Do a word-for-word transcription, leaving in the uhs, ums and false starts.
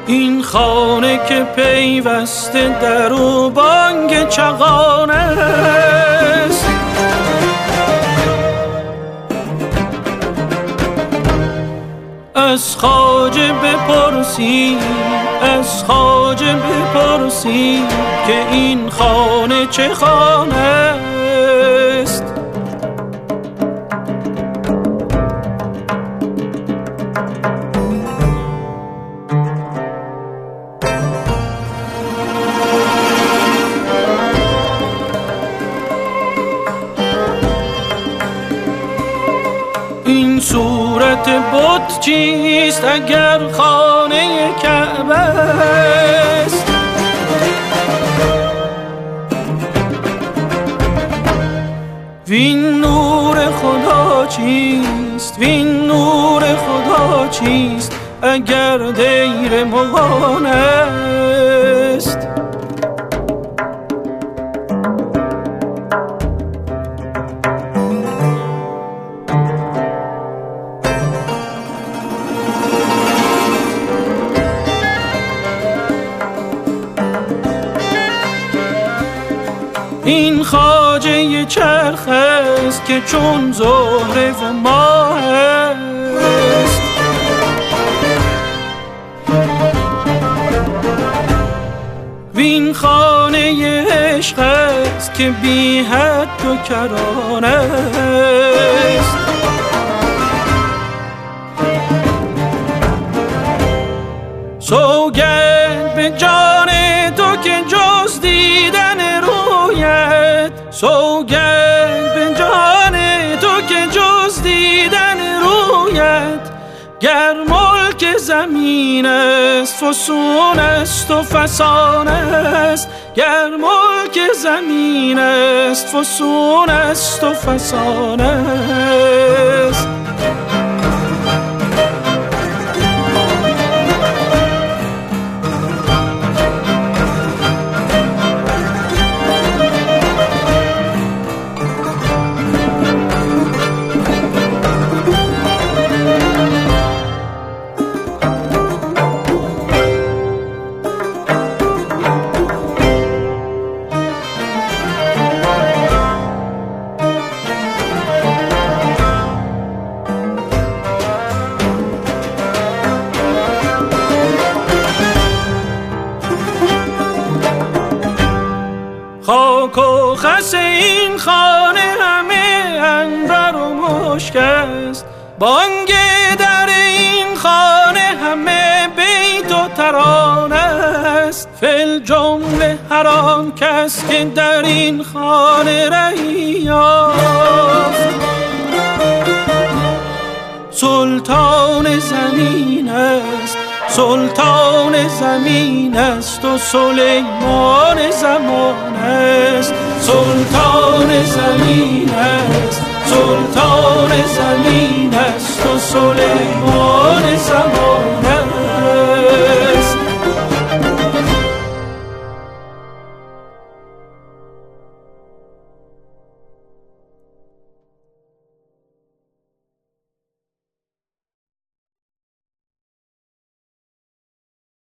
این خانه که پیوسته در او بانگ چغانه است. از خواجه بپرسی، از خواجه بپرسی که این خانه چه خانه است. این صورت بت چیست اگر خانه کعبه است؟ وین نور خدا چیست، وین نور خدا چیست اگر دیر مغانه است؟ این خواجه چرخ است که چون زهره و ماه است. وین خانه عشق است که بی حد و کرانه است. سوگند به جان تو که جز دیدن رویت، سوگند به جان تو که جز دیدن رویت، گر ملک زمین است فسون است و فسانه است، گر ملک زمین است فسون است و فسانه است. خاک و خس این خانه همه عنبر و مشک است، بانگ در این خانه همه بیت و ترانه است. فی جمله هر آن کس که در این خانه رهی یافت، سلطان زمین است، سلطان زمین است و سلیمان زمان است. سلطان زمین است، سلطان زمین است و سلیمان زمان است.